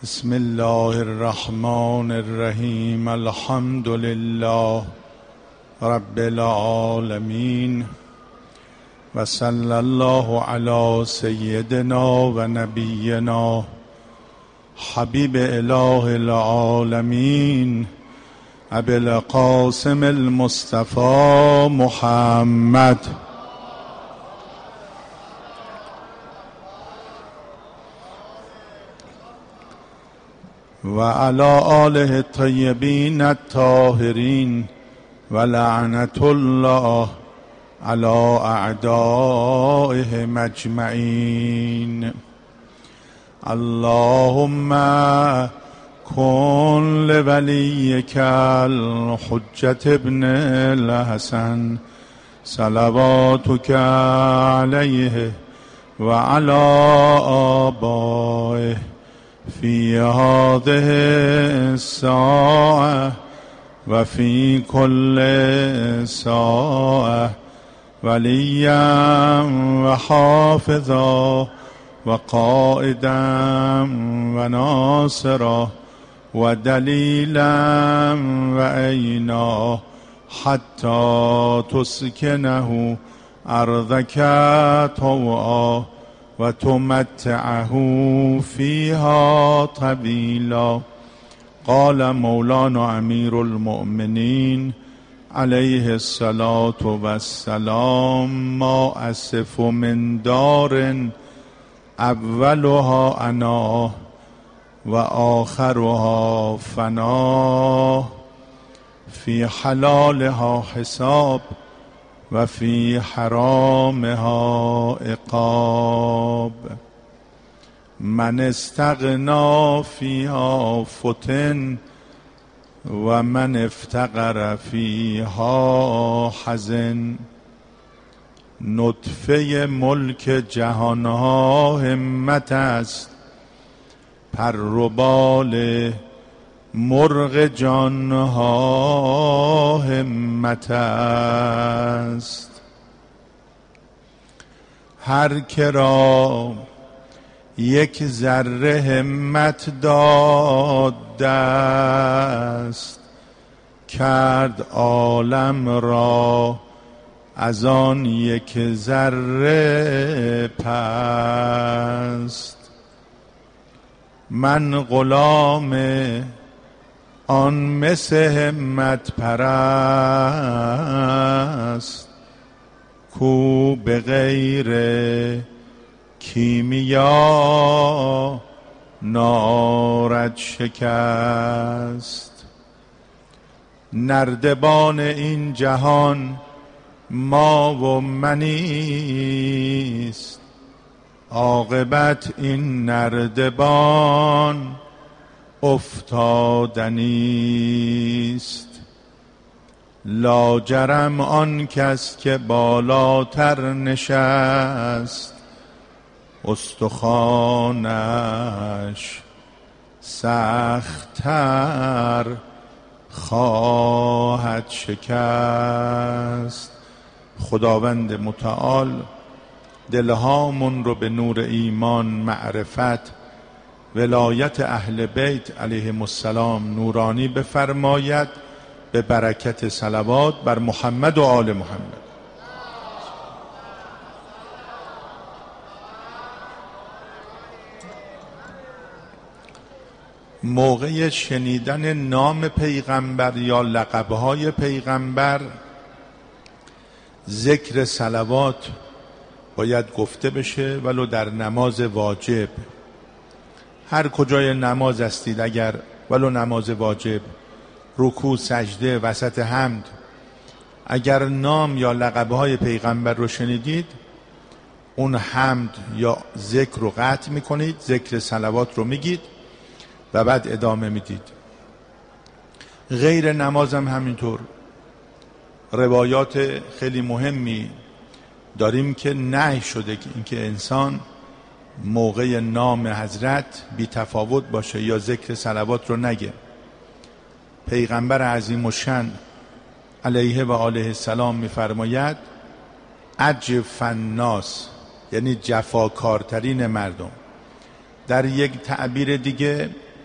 بسم الله الرحمن الرحیم. الحمد لله رب العالمین و صلی الله علی سیدنا و نبینا حبیب اله العالمین ابی القاسم المصطفى محمد و علی آله الطیبین الطاهرین و لعنت الله علی اعدائهم اجمعین. اللهم کن لولیک الحجة ابن الحسن صلواتک علیه و علی آبائه فی هذه الساعة و فی کل ساعة ولیا و حافظا و قائدا و ناصرا و دلیلا و عینا حتی تسکنه ارضک طوعا و تمتعه فیها طویلا. قال مولانا امیر المؤمنین علیه الصلاة والسلام: ما أسف من دار اولها انا و آخرها فنا فی حلالها حساب و فی حرامها عقاب. من استغنا فیها فتن و من افتقر فیها حزن. نطفه ملک جهانها همت است، پر و بال مرغ جانها همت است. هر که را یک ذره همت داد است، کرد عالم را از آن یک ذره پست. من غلام آن مس همت پرست، کو به غیر کیمیا نارد شکست. نردبان این جهان ما و منیست، عاقبت این نردبان افتادنیست. لاجرم آن کس که بالاتر نشست، استخوانش سخت‌تر خواهد شکست. خداوند متعال دلهامون رو به نور ایمان، معرفت، ولایت اهل بیت علیهم السلام نورانی بفرماید، به برکت صلوات بر محمد و آل محمد. موقع شنیدن نام پیغمبر یا لقبهای پیغمبر، ذکر صلوات باید گفته بشه، ولو در نماز واجب. هر کجای نماز هستید، اگر ولو نماز واجب، رکوع، سجده، وسط حمد، اگر نام یا لقبهای پیغمبر رو شنیدید، اون حمد یا ذکر رو قطع میکنید، ذکر صلوات رو میگید و بعد ادامه میدید. غیر نماز هم همینطور. روایات خیلی مهمی داریم که نهی شده که اینکه انسان موقع نام حضرت بی تفاوت باشه یا ذکر صلوات رو نگه. پیغمبر عظیم الشأن علیه و آله السلام میفرماید: اجف الناس، یعنی جفاکارترین مردم. در یک تعبیر دیگه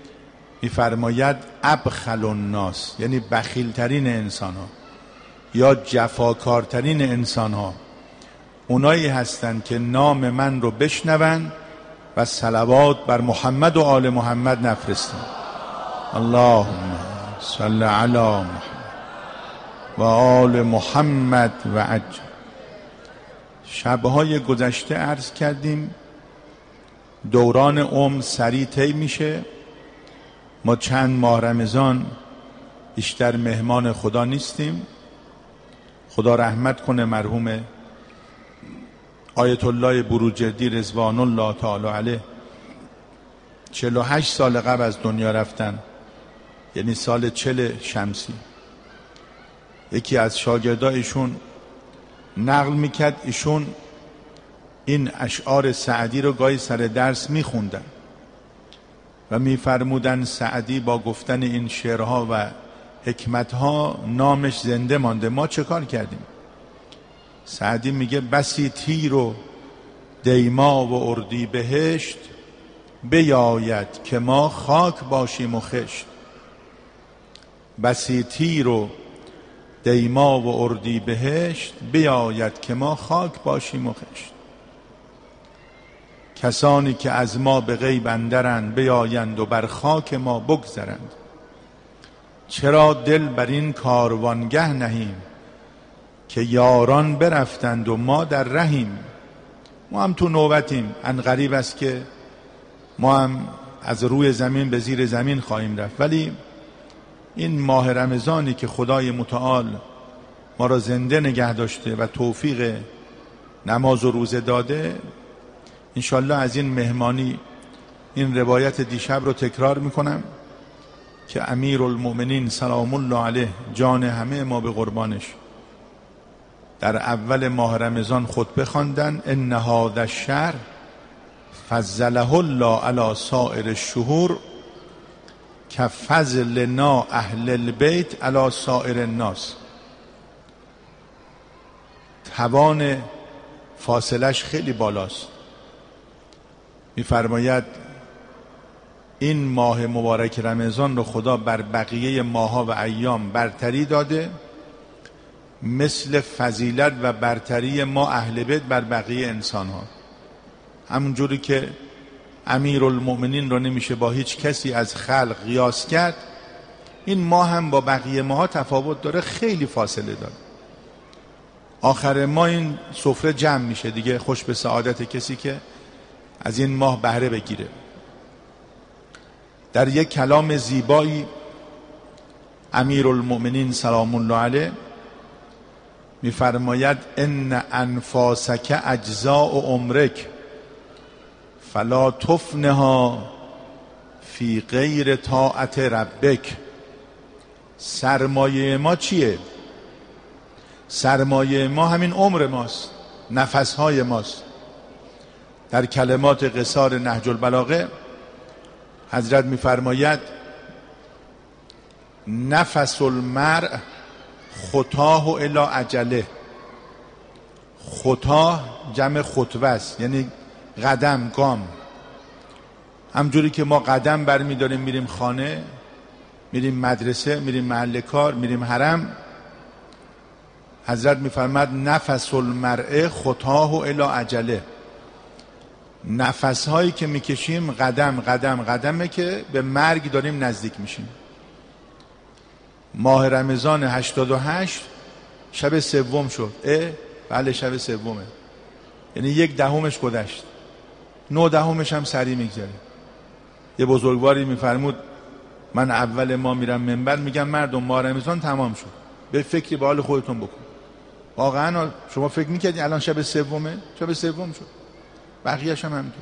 میفرماید ابخل الناس، یعنی بخیلترین انسان ها یا جفاکارترین انسان ها اونایی هستند که نام من رو بشنون و صلوات بر محمد و آل محمد نفرستن. اللهم صل علی محمد و آل محمد و عجل. شبهای گذشته عرض کردیم دوران سریع طی میشه. ما چند ماه رمضان بیشتر مهمان خدا نیستیم. خدا رحمت کنه مرحوم آیت الله بروجردی رضوان الله تعالی علیه 48 سال قبل از دنیا رفتن، یعنی سال 40 شمسی. یکی از شاگردایشون نقل میکرد ایشون این اشعار سعدی رو گاهی سر درس میخوندن و میفرمودن سعدی با گفتن این شعرها و حکمتها نامش زنده مانده. ما چه کار کردیم؟ سعدی میگه بسی تیر و دیما و اردی بهشت، بیاید که ما خاک باشیم و خشت. بسی تیر و دیما و اردی بهشت، بیاید که ما خاک باشیم و خشت. کسانی که از ما به غیب اندرند، بیایند و بر خاک ما بگذرند. چرا دل بر این کاروانگه نهیم، که یاران برفتند و ما در رهیم. ما هم تو نوبتیم. عنقریب است که ما هم از روی زمین به زیر زمین خواهیم رفت، ولی این ماه رمضانی که خدای متعال ما را زنده نگه داشته و توفیق نماز و روزه داده، انشالله از این مهمانی این روایت دیشب رو تکرار میکنم که امیرالمؤمنین سلام الله علیه جان همه ما به قربانش در اول ماه رمضان خطبه خواندن. ان هذا الشهر فضله الله علی سائر الشهور کفضلنا اهل البیت علی سائر الناس. توان فاصلش خیلی بالاست. میفرماید این ماه مبارک رمضان رو خدا بر بقیه ماها و ایام برتری داده، مثل فضیلت و برتری ما اهل بیت بر بقیه انسان ها. همونجوری که امیرالمؤمنین رو نمیشه با هیچ کسی از خلق قیاس کرد، این ماه هم با بقیه ماها تفاوت داره، خیلی فاصله داره. آخر ما این سفره جمع میشه دیگه، خوش به سعادت کسی که از این ماه بهره بگیره. در یک کلام زیبایی امیرالمؤمنین سلام الله علیه میفرماید ان انفاسک اجزاء عمرک فلا تفنها فی غیر طاعت ربک. سرمایه ما چیه؟ سرمایه ما همین عمر ماست، نفسهای ماست. در کلمات قصار نهج البلاغه حضرت میفرماید نفس المرء خطاه الی اجله. خطاه جمع خطوه است، یعنی قدم، گام. همجوری که ما قدم برمی داریم میریم خانه، میریم مدرسه، میریم محل کار، میریم حرم، حضرت میفرماید نفس المرء خطاه الی اجله. نفس هایی که میکشیم قدم قدم قدمه که به مرگ داریم نزدیک میشیم. ماه رمضان 88 شب سوم شد. بله شب سومه، یعنی 1/10 گذشت، 9/10 هم سریع میگذره. یه بزرگواری میفرمود من اول ما میرم منبر میگم مردم ماه رمضان تمام شد، به فکری به حال خودتون بکن. واقعا شما فکر میکردین الان شب سومه؟ شب سوم شد، بقیه‌اش هم همینطور.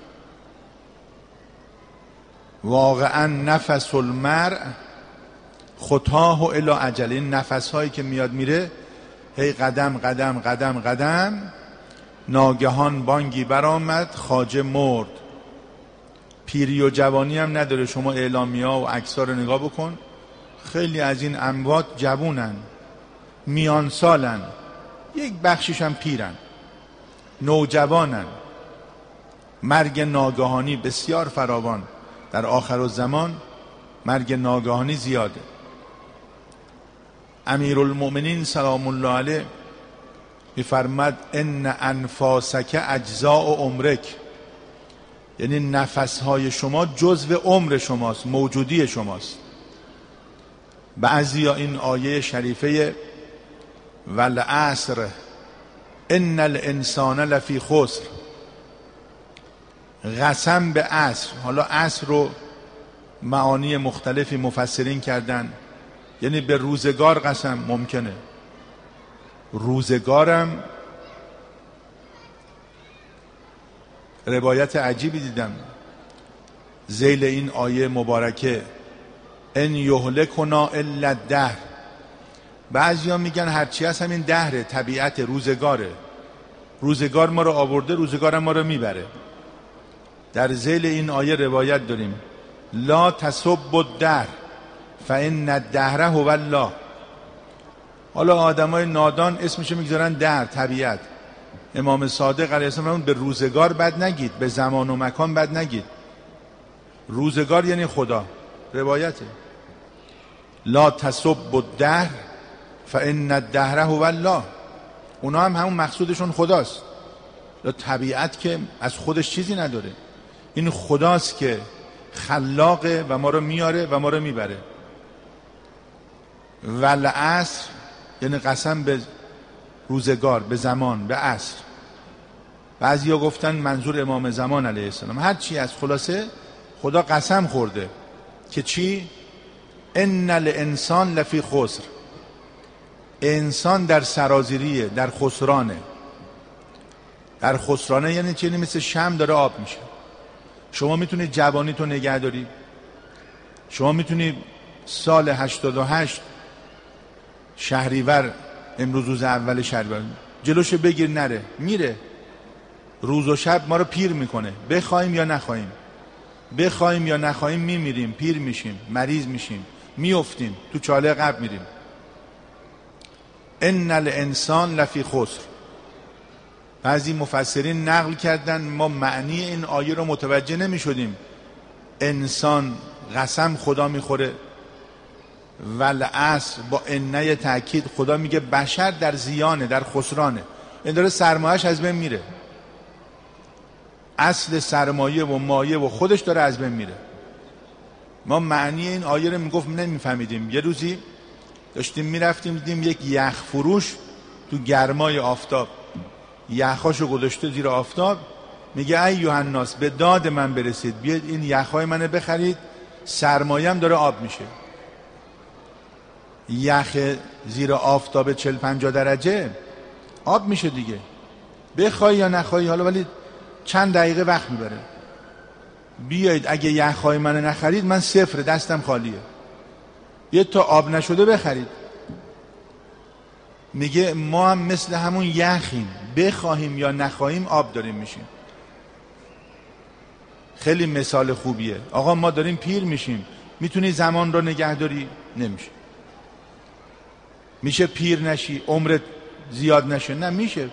واقعا نفس المرء خطاه الی اجل. این نفس هایی که میاد میره، هی قدم قدم قدم قدم. ناگهان بانگی برآمد خواجه مرد. پیری و جوانی هم نداره. شما اعلامیه و عکس‌ها رو نگاه بکن، خیلی از این اموات جوونن، میان سالن، یک بخشش هم پیرن، نوجوانن. مرگ ناگهانی بسیار فراوان در آخر الزمان مرگ ناگهانی زیاده. امیرالمؤمنین سلام الله علیه می‌فرماد ان انفاسک اجزاء عمرک، یعنی نفسهای شما جزو عمر شماست، موجودی شماست. بعضیا این آیه شریفه والعصر ان الانسان لفی خسر، قسم به عصر، حالا عصر رو معانی مختلفی مفسرین کردن، یعنی به روزگار قسم. ممکنه روزگارم روایت عجیبی دیدم ذیل این آیه مبارکه ان یهلکنا الا الدهر. بعضیا میگن هرچی هست همین دهره، طبیعت، روزگاره. روزگار ما رو آورده، روزگارم ما رو میبره. در ذیل این آیه روایت داریم لا تسب الدهر فان الدهر هو الله. حالا آدمای نادان اسمشو میگذارن دهر، طبیعت. امام صادق علیه السلام به روزگار بد نگید، به زمان و مکان بد نگید. روزگار یعنی خدا. روایته لا تسب الدهر فان الدهر هو الله. اونا هم همون مقصودشون خداست. طبیعت که از خودش چیزی نداره، این خداست که خلاقه و ما رو میاره و ما رو میبره. والعصر یعنی قسم به روزگار، به زمان، به عصر. بعضیا گفتن منظور امام زمان علیه السلام. هر چی از خلاصه خدا قسم خورده که چی؟ ان الانسان لفی خسر، انسان در سرازیریه، در خسرانه. در خسرانه یعنی چی؟ یعنی مثل شمع داره آب میشه. شما میتونید جوانیتو نگه داری، شما میتونید سال 88 شهریور، امروز روز اول شهریور، جلوشو بگیر نره، میره. روز و شب ما رو پیر میکنه، بخوایم یا نخوایم، بخوایم یا نخوایم میمیریم، پیر میشیم، مریض میشیم، میافتیم تو چاله قبر میریم. ان الانسان لفی خسر. بعضی مفسرین نقل کردن ما معنی این آیه رو متوجه نمیشدیم. انسان قسم خدا میخوره، والعصر با انه تأکید خدا میگه بشر در زیانه، در خسرانه، این داره سرمایه‌اش از بین میره. اصل سرمایه و مایه و خودش داره از بین میره. ما معنی این آیه رو میگفت نمیفهمیدیم. یه روزی داشتیم میرفتیم دیدیم یک یخ فروش تو گرمای آفتاب یخاشو گذاشته زیر آفتاب، میگه ایها الناس به داد من برسید، بیاید این یخهای منو بخرید، سرمایه‌ام داره آب میشه. یخ زیر آفتاب 40-50 درجه آب میشه دیگه، بخوای یا نخوای. حالا ولی چند دقیقه وقت میبره. بیایید اگه یخهای منو نخرید من صفر، دستم خالیه، یه تا آب نشده بخرید. میگه ما هم مثل همون یخیم، بخواهیم یا نخواهیم آب داریم میشیم. خیلی مثال خوبیه. آقا ما داریم پیر میشیم، میتونی زمان رو نگه داری؟ نمیشه. میشه پیر نشی، عمرت زیاد نشه؟ نه میشه.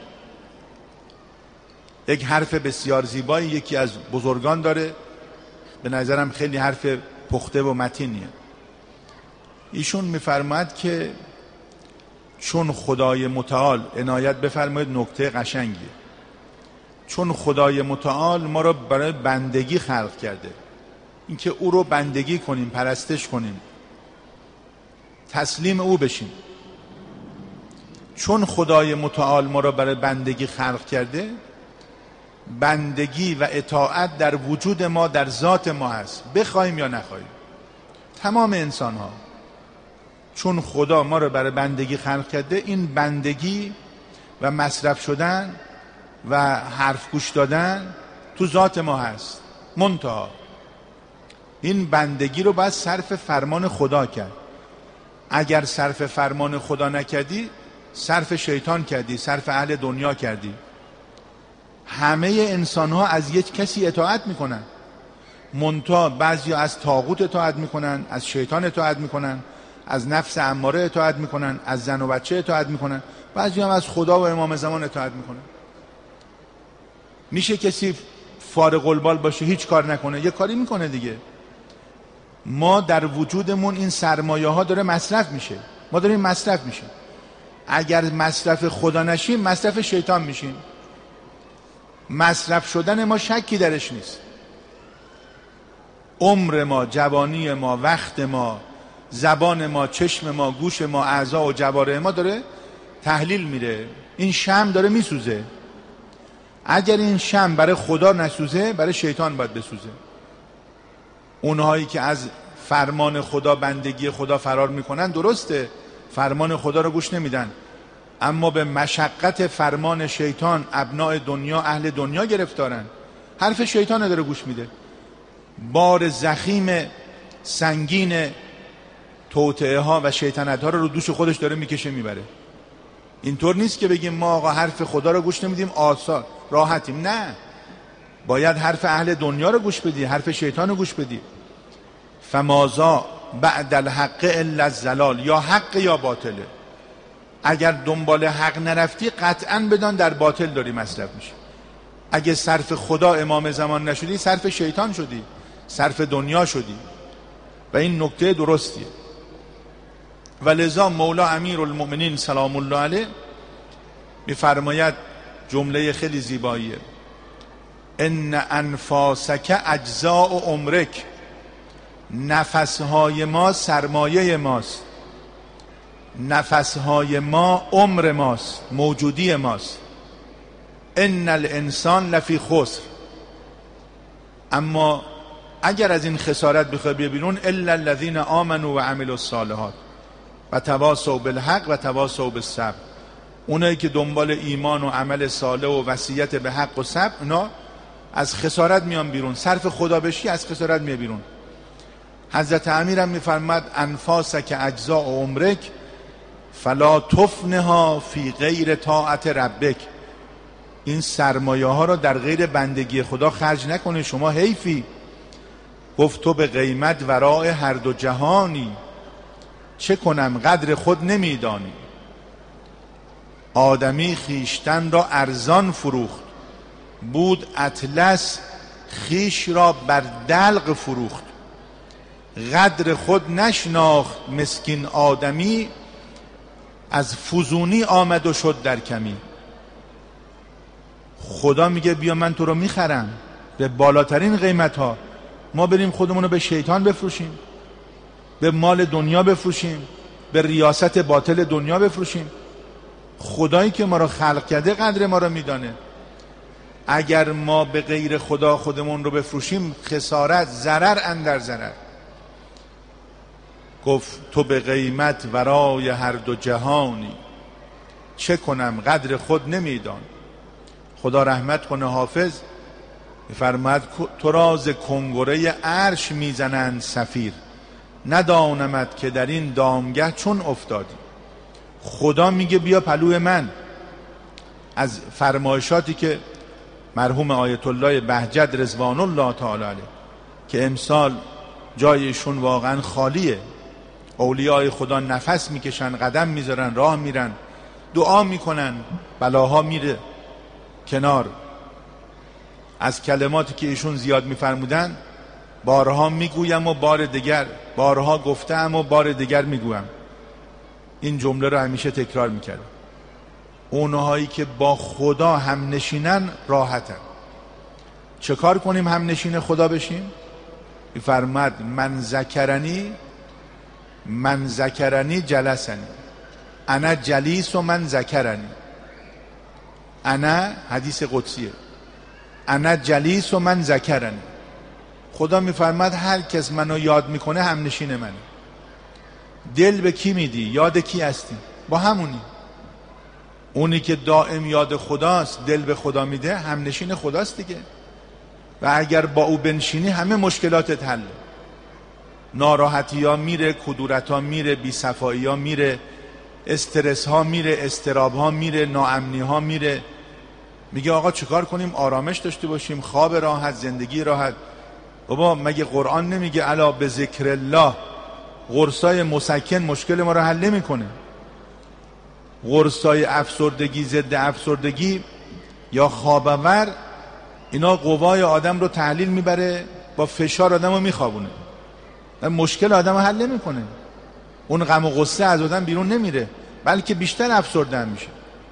یک حرف بسیار زیبایی یکی از بزرگان داره، به نظرم خیلی حرف پخته و متینیه. ایشون میفرماید که چون خدای متعال عنایت بفرمایید، نکته قشنگیه، چون خدای متعال ما رو برای بندگی خلق کرده، اینکه او رو بندگی کنیم، پرستش کنیم، تسلیم او بشیم. چون خدای متعال ما رو برای بندگی خلق کرده، بندگی و اطاعت در وجود ما، در ذات ما هست، بخوایم یا نخوایم. تمام انسان ها چون خدا ما رو برای بندگی خلق کرده، این بندگی و مصرف شدن و حرف گوش دادن تو ذات ما هست. منتها این بندگی رو باید صرف فرمان خدا کرد. اگر صرف فرمان خدا نکردی، صرف شیطان کردی، صرف اهل دنیا کردی. همه انسان ها از یک کسی اطاعت میکنن، منتها بعضی از طاغوت اطاعت میکنن، از شیطان اطاعت میکنن، از نفس اماره اطاعت میکنن، از زن و بچه اطاعت میکنن، بعضی هم از خدا و امام زمان اطاعت میکنن. میشه کسی فارغ البال باشه، هیچ کار نکنه؟ یه کاری میکنه دیگه. ما در وجودمون این سرمایه ها داره مصرف میشه، ما داریم مصرف میشیم. اگر مصرف خدا نشیم مصرف شیطان میشیم. مصرف شدن ما شکی درش نیست. عمر ما، جوانی ما، وقت ما، زبان ما، چشم ما، گوش ما، اعضا و جوارح ما داره تحلیل میره. این شمع داره میسوزه. اگر این شمع برای خدا نسوزه برای شیطان باید بسوزه. اونهایی که از فرمان خدا، بندگی خدا فرار میکنن، درسته فرمان خدا رو گوش نمیدن، اما به مشقت فرمان شیطان ابناء دنیا، اهل دنیا گرفتارن. حرف شیطان داره گوش میده. بار زخیم سنگین توطئه ها و شیطنت ها رو دوش خودش داره میکشه میبره. اینطور نیست که بگیم ما آقا حرف خدا رو گوش نمیدیم آسان راحتیم. نه، باید حرف اهل دنیا رو گوش بدی، حرف شیطان رو گوش بدی. فمازا بعد الحق الا الضلال، یا حق یا باطله. اگر دنبال حق نرفتی قطعا بدان در باطل داری مصرف میشه. اگه صرف خدا امام زمان نشدی صرف شیطان شدی، صرف دنیا شدی، و این نکته درستیه. و لذا مولا امیر المؤمنین سلام الله علیه میفرماید جمله خیلی زیباییه: ان انفاسک اجزاء عمرک، نفسهای ما سرمایه ماست، نفسهای ما عمر ماست، موجودی ماست. ان الانسان لفی خسر، اما اگر از این خسارت بخوای بیا بیرون الا الذین آمنوا و عملوا الصالحات و تواصوا بالحق و تواصوا بالصبر، اونایی که دنبال ایمان و عمل صالح و وصیت به حق و صبر، اونا از خسارت میان بیرون. صرف خدا بشی از خسارت میاد بیرون. حضرت امیرم میفرماد انفاسک اجزاء عمرک فلا تفنها فی غیر طاعت ربک، این سرمایه ها رو در غیر بندگی خدا خرج نکنه، شما حیفی. گفت تو به قیمت ورای هر دو جهانی، چه کنم قدر خود نمیدانی. آدمی خیشتن را ارزان فروخت، بود اطلس خیش را بر دلق فروخت. قدر خود نشناخت مسکین آدمی، از فزونی آمد و شد در کمی. خدا میگه بیا من تو رو میخرم به بالاترین قیمت ها. ما بریم خودمون رو به شیطان بفروشیم، به مال دنیا بفروشیم، به ریاست باطل دنیا بفروشیم. خدایی که ما رو خلق کرده قدر ما رو میدانه. اگر ما به غیر خدا خودمون رو بفروشیم خسارت، ضرر اندر ضرر. گفت تو به قیمت ورای هر دو جهانی، چه کنم قدر خود نمیدان. خدا رحمت کنه حافظ فرمود تو راز کنگره عرش میزنند صفیر، ندانمت که در این دامگه چون افتادی. خدا میگه بیا پلو من. از فرمایشاتی که مرحوم آیت الله بهجت رضوان الله تعالی علیه که امسال جایشون واقعا خالیه، اولیای خدا نفس میکشن، قدم میذارن، راه میرن، دعا میکنن، بلاها میره کنار. از کلماتی که ایشون زیاد میفرمودن بارها میگویم و بار دیگر، بارها گفتم و بار دیگر میگویم. این جمله رو همیشه تکرار میکرد. اونهایی که با خدا هم نشینن راحتن. چه کار کنیم هم نشین خدا بشیم؟ فرمود من ذکرنی جلسنی، انا جلیس و من ذکرنی. انا حدیث قدسیه، انا جلیس و من ذکرنی. خدا میفرماد هر کس منو یاد میکنه هم نشین منه. دل به کی میدی؟ یاد کی هستی؟ با همونی. اونی که دائم یاد خداست، دل به خدا میده، هم نشین خداست دیگه. و اگر با او بنشینی همه مشکلاتت حله. ناراحتی ها میره، کدورت ها میره، بی‌صفایی ها میره، استرس ها میره، استراب ها میره، ناامنی ها میره. میگه آقا چیکار کنیم؟ آرامش داشته باشیم، خواب راحت، زندگی راحت. بابا مگه قرآن نمیگه الا به ذکر الله؟ قرصای مسکن مشکل ما رو حل نمیکنه. قرصای افسردگی، ضد افسردگی یا خواب آور، اینا قوای آدم رو تحلیل میبره، با فشار آدم رو میخوابونه. و مشکل آدم رو حل نمیکنه. اون غم و غصه از آدم بیرون نمیره، بلکه بیشتر افسردن میشه.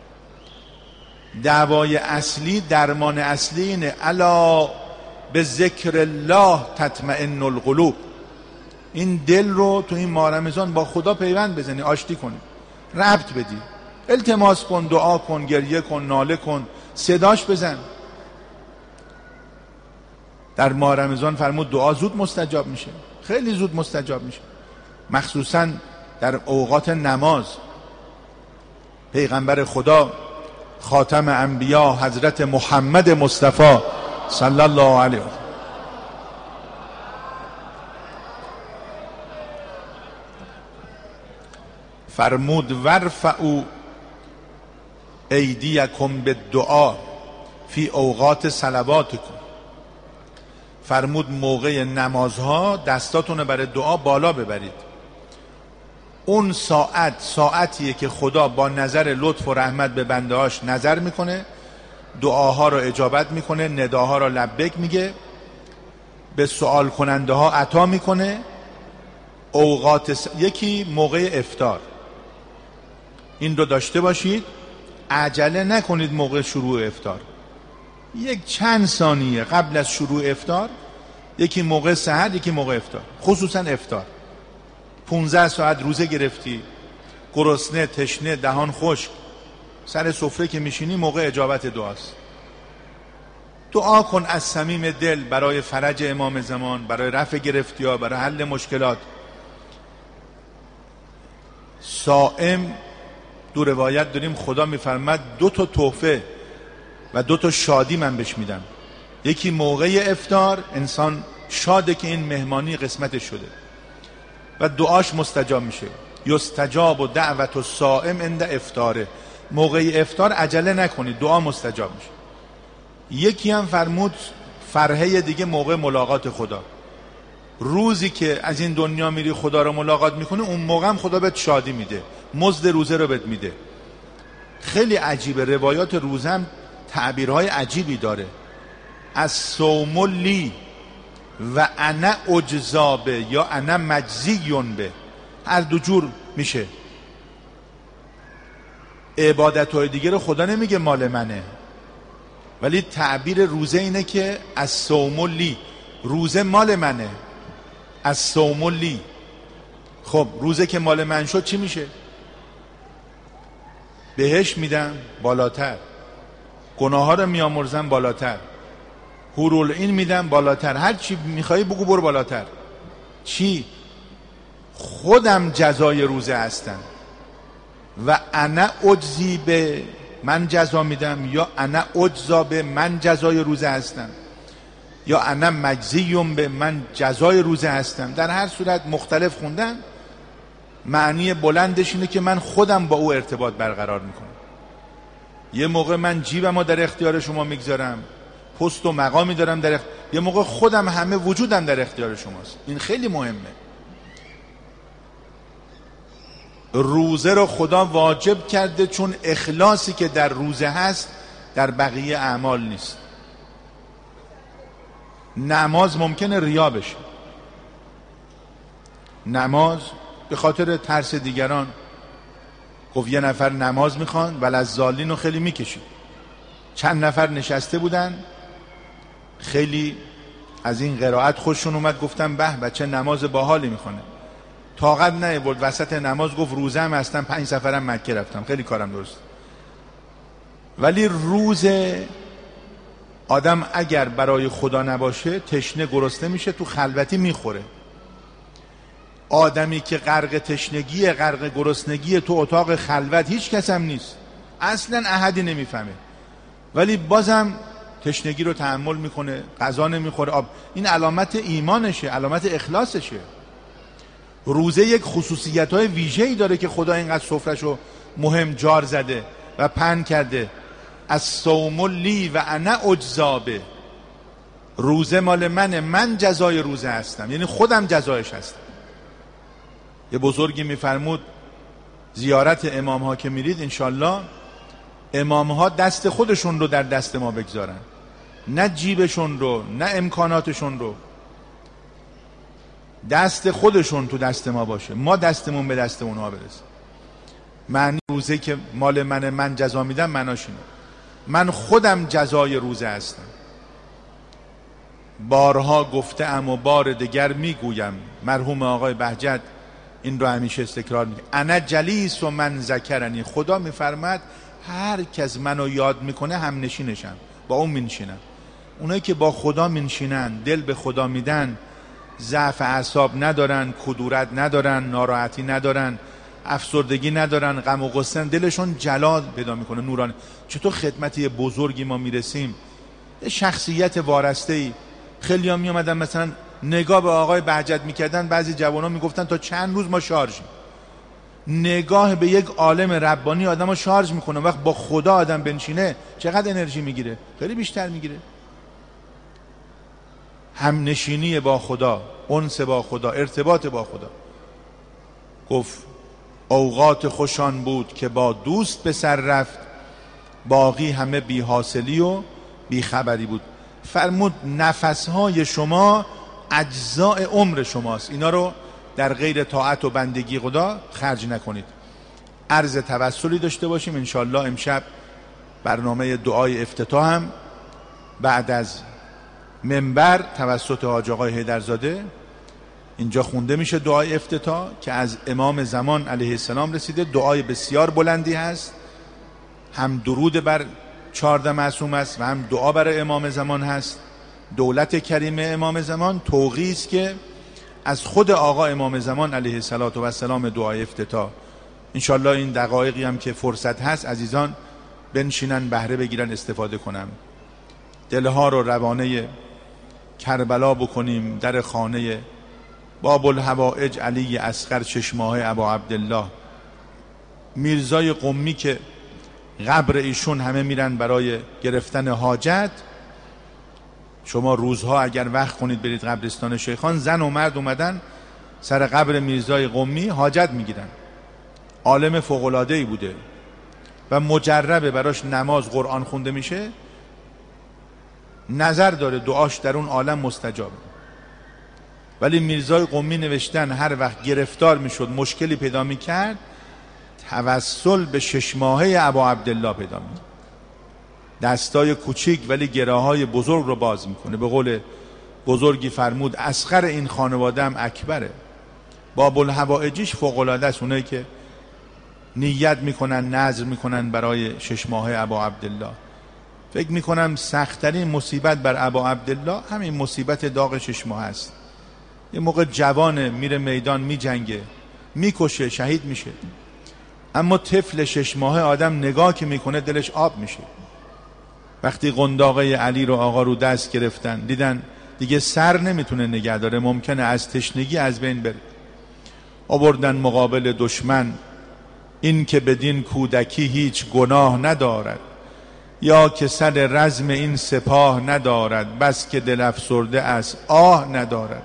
دعوای اصلی، درمان اصلی اینه: الا به ذکر الله تطمئن القلوب. این دل رو تو این ماه رمضان با خدا پیوند بزنی، آشتی کنی، ربط بدی، التماس کن، دعا کن، گریه کن، ناله کن، صداش بزن. در ماه رمضان فرمود دعا زود مستجاب میشه، خیلی زود مستجاب میشه، مخصوصا در اوقات نماز. پیغمبر خدا خاتم انبیا حضرت محمد مصطفی صلی الله علیه و فرمود ورفعوا ایدیکم بالدعا فی اوقات صلواتکم. فرمود موقع نمازها دستاتون رو برای دعا بالا ببرید. اون ساعتیه که خدا با نظر لطف و رحمت به بندهاش نظر میکنه، دعاها رو اجابت میکنه، نداها رو لبیک میگه، به سوال کننده ها عطا میکنه. یکی موقع افطار، این رو داشته باشید، عجله نکنید موقع شروع افطار، یک چند ثانیه قبل از شروع افطار، یکی موقع سحر، یکی موقع افطار. خصوصا افطار 15 ساعت روزه گرفتی، گرسنه، تشنه، دهان خشک، سر سفره که میشینی موقع اجابت دعاست. دعا کن از صمیم دل برای فرج امام زمان، برای رفع گرفتی‌ها، برای حل مشکلات. صائم دو روایت داریم خدا میفرماد 2 تا تحفه و 2 تا شادی من بهش میدم. یکی موقع افطار، انسان شاده که این مهمانی قسمتش شده و دعاش مستجاب میشه. یستجاب و دعوت الصائم عند افطاره. موقع افطار عجله نکنید، دعا مستجاب میشه. یکی هم فرمود فرحه دیگه موقع ملاقات خدا. روزی که از این دنیا میری خدا رو ملاقات میکنه، اون موقع هم خدا بهت شادی میده، مزد روزه رو بهت میده. خیلی عجیبه، روایات روزه هم تعبیرهای عجیبی داره. از صوم لی و انا اجزا به یا انا مجزیون به، هر دو جور میشه. عبادتهای دیگه رو خدا نمیگه مال منه، ولی تعبیر روزه اینه که از صوم لی، روزه مال منه، از صوم لی. خب روزه که مال من شد چی میشه؟ بهش میدم بالاتر، گناه ها رو میامرزم بالاتر، حورالعین میدم بالاتر، هر چی میخوایی بگو برو بالاتر. چی؟ خودم جزای روزه هستم و انا اجزی به، من جزا میدم، یا انا اجزا به، من جزای روزه هستم، یا انا مجزیم به، من جزای روزه هستم. در هر صورت مختلف خوندن، معنی بلندش اینه که من خودم با او ارتباط برقرار میکنم. یه موقع من جیبمو در اختیار شما میگذارم، پست و مقامی دارم در یه موقع خودم، همه وجودم در اختیار شماست. این خیلی مهمه. روزه رو خدا واجب کرده چون اخلاصی که در روزه هست در بقیه اعمال نیست. نماز ممکنه ریا بشه، نماز به خاطر ترس دیگران. گفت یه نفر نماز میخوان وللضالین رو خیلی میکشید. چند نفر نشسته بودن، خیلی از این قرائت خوششون اومد، گفتم به بچه نماز باحالی میخونه. طاقت نیاورد وسط نماز گفت روزه هم هستم، 5 سفرم مکه رفتم، خیلی کارم درست. ولی روزه آدم اگر برای خدا نباشه تشنه گرسنه میشه، تو خلوتی میخوره. آدمی که غرق تشنگی، غرق گرسنگی تو اتاق خلوت، هیچ کس هم نیست، اصلا احدی نمیفهمه، ولی بازم تشنگی رو تحمل میکنه، غذا نمیخوره، آب. این علامت ایمانشه، علامت اخلاصشه. روزه یک خصوصیت‌های ویژه‌ای داره که خدا اینقدر سفره‌شو مهم جار زده و پهن کرده. از صوم لی و انا اجزا به، روزه مال منه، من جزای روزه هستم، یعنی خودم جزایش هستم. یه بزرگی میفرمود زیارت امام ها که میرید انشالله امام ها دست خودشون رو در دست ما بگذارن، نه جیبشون رو، نه امکاناتشون رو. دست خودشون تو دست ما باشه، ما دستمون به دست اونها برسه. معنی روزه که مال من جزا میدم معناش اینه من خودم جزای روزه هستم. بارها گفته‌ام و بار دیگر میگویم، مرحوم آقای بهجت این رو همیشه استکرار میکنه، انا جلیس و من ذکرنی. خدا میفرماد هر کس منو یاد میکنه هم نشینشم، با اون منشینم. اونایی که با خدا منشینن، دل به خدا میدن، ضعف اعصاب ندارن، کدورت ندارن، ناراحتی ندارن، افسردگی ندارن، غم و غصه، دلشون جلال پیدا میکنه، نورانی. چطور خدمتی بزرگی ما میرسیم، شخصیت وارسته‌ای. خیلی ها میامدن مثلا نگاه به آقای بهجت میکردن، بعضی جوانا میگفتن تا چند روز ما شارژیم. نگاه به یک عالم ربانی آدم رو شارژ میکنه. وقت با خدا آدم بنشینه چقدر انرژی میگیره؟ خیلی بیشتر میگیره. هم نشینی با خدا، انس با خدا، ارتباط با خدا. گفت اوقات خوشان بود که با دوست به سر رفت، باقی همه بی حاصلی و بی خبری بود. فرمود نفسهای شما اجزاء عمر شماست، اینا رو در غیر طاعت و بندگی خدا خرج نکنید. عرض توسلی داشته باشیم انشالله. امشب برنامه دعای افتتاح هم بعد از منبر توسط حاج آقای حیدرزاده اینجا خونده میشه، دعای افتتاح که از امام زمان علیه السلام رسیده. دعای بسیار بلندی هست، هم درود بر 14 معصوم است و هم دعا برای امام زمان هست. دولت کریم امام زمان توقیه است که از خود آقا امام زمان علیه السلام دعای افتتاح. انشالله این دقایقی هم که فرصت هست عزیزان بنشینن، بهره بگیرن، استفاده کنم. دلها رو روانه کربلا بکنیم، در خانه باب الحوائج علی اصغر چشماه ابا عبدالله میرزای قمی که قبر ایشون همه میرن برای گرفتن حاجت. شما روزها اگر وقت کنید برید قبرستان شیخان، زن و مرد اومدن سر قبر میرزای قمی حاجت میگیرن. عالم فوق‌العاده‌ای بوده و مجربه، براش نماز قرآن خونده میشه، نظر داره دعاش در اون عالم مستجابه. ولی میرزای قمی نوشتن هر وقت گرفتار میشد، مشکلی پیدا میکرد، توسل به 6 ماهه ابا عبدالله پیدا میکرد. دستای کوچیک ولی گراهای بزرگ رو باز میکنه. به قول بزرگی فرمود اصغر این خانواده هم اکبره. باب الحوائجش فوق‌العاده است. اونایی که نیت میکنن، نذر میکنن برای 6 ماهه ابا عبدالله. فکر میکنم سخت‌ترین مصیبت بر ابا عبدالله همین مصیبت داغ 6 ماه است. یه موقع جوانه، میره میدان، میجنگه، میکشه، شهید میشه، اما طفل 6 ماهه آدم نگاه که میکنه دلش آب میشه. وقتی قنداقه علی رو آقا رو دست گرفتن، دیدن دیگه سر نمیتونه نگه داره، ممکنه از تشنگی از بین بره، آوردن مقابل دشمن. این که بدین کودکی هیچ گناه ندارد، یا که سر رزم این سپاه ندارد، بس که دل افسرده از آه ندارد.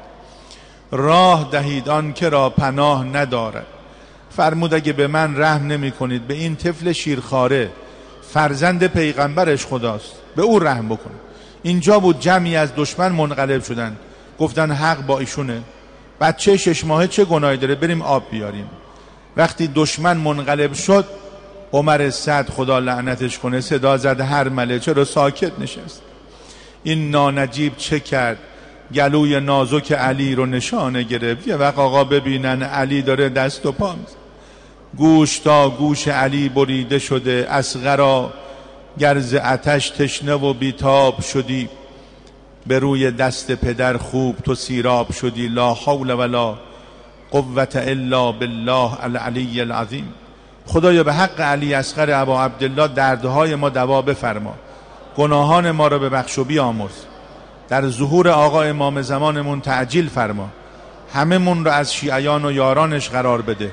راه دهید آن که را پناه ندارد. فرمود اگه به من رحم نمی کنید، به این طفل شیرخواره فرزند پیغمبرش خداست، به او رحم بکنید. اینجا بود جمعی از دشمن منقلب شدن، گفتن حق با ایشونه، بچه 6 ماهه چه گناهی داره، بریم آب بیاریم. وقتی دشمن منقلب شد، عمر سعد خدا لعنتش کنه صدا زد هر مله چرا ساکت نشست؟ این نانجیب چه کرد؟ گلوی نازک علی رو نشانه گرفت. یه وقت آقا ببینن علی داره دست و پا میزنه. گوش تا گوش علی بریده شده، اصغرا گرز آتش تشنه و بیتاب شدی، به روی دست پدر خوب تو سیراب شدی. لا حول ولا قوة الا بالله العلی العظیم. خدایا به حق علی اصغر ابا عبدالله دردهای ما دوا بفرما، گناهان ما را ببخش و بیامرز، در ظهور آقا امام زمانمون تعجیل فرما، همه من را از شیعیان و یارانش قرار بده،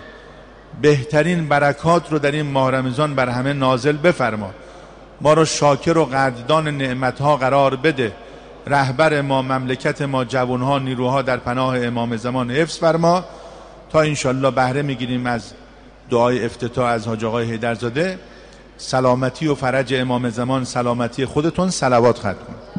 بهترین برکات رو در این ماه رمضان بر همه نازل بفرما، ما را شاکر و قدردان نعمتها قرار بده، رهبر ما، مملکت ما، جوانها، نیروها در پناه امام زمان حفظ فرما. تا انشالله بهره میگیریم از دعای افتتاح از حاج آقای حیدرزاده. سلامتی و فرج امام زمان، سلامتی خودتون، صلوات ختم.